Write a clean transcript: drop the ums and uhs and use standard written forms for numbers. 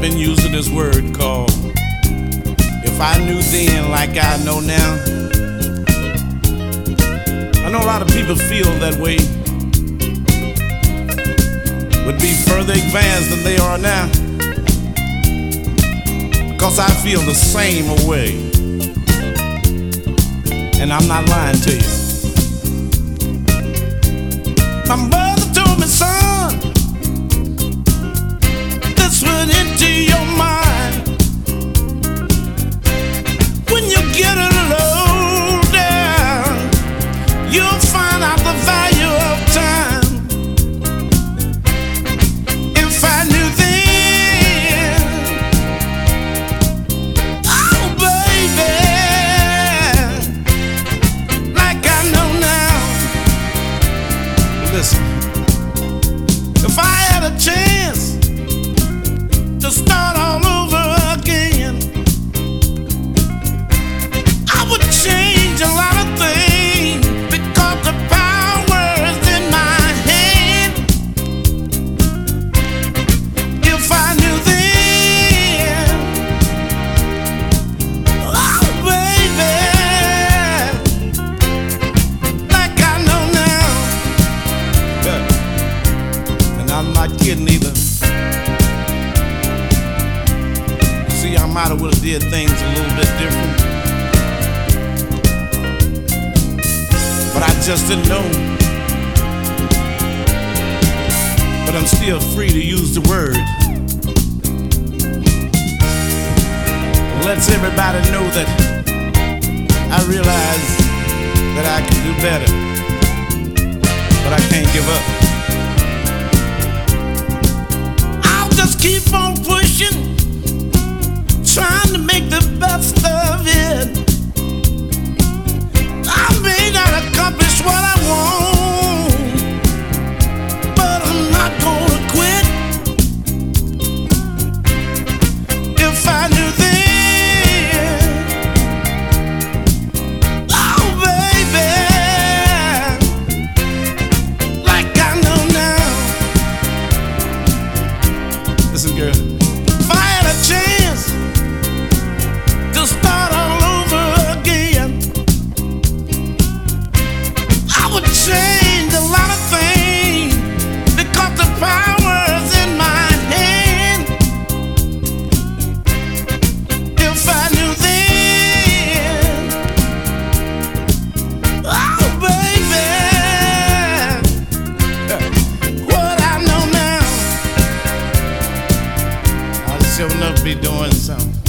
I've been using this word called if I knew then like I know now. I know a lot of people feel that way, would be further advanced than they are now, because I feel the same way, and I'm not lying to you. My mother told me, son, this went into your mind. When you get a low down, you'll find out the value of time. If I knew then, oh baby, like I know now. Listen, if I had a chance to start all over again, I would change a lot of things, because the power is in my hand. If I knew then, oh baby, like I know now. Yeah. And I'm not kidding either. See, I might have would have did things a little bit different, but I just didn't know. But I'm still free to use the word. It lets everybody know that I realize that I can do better, but I can't give up. I'll just keep on pushing, trying to make the best of it. I may not accomplish what I want, but I'm not gonna quit. If I knew then, oh baby, like I know now. Listen, girl, if I had a chance to start all over again, I would change a lot of things, because the power is in my hand. If I knew then, oh baby, what I know now, I'll sure enough be doing something.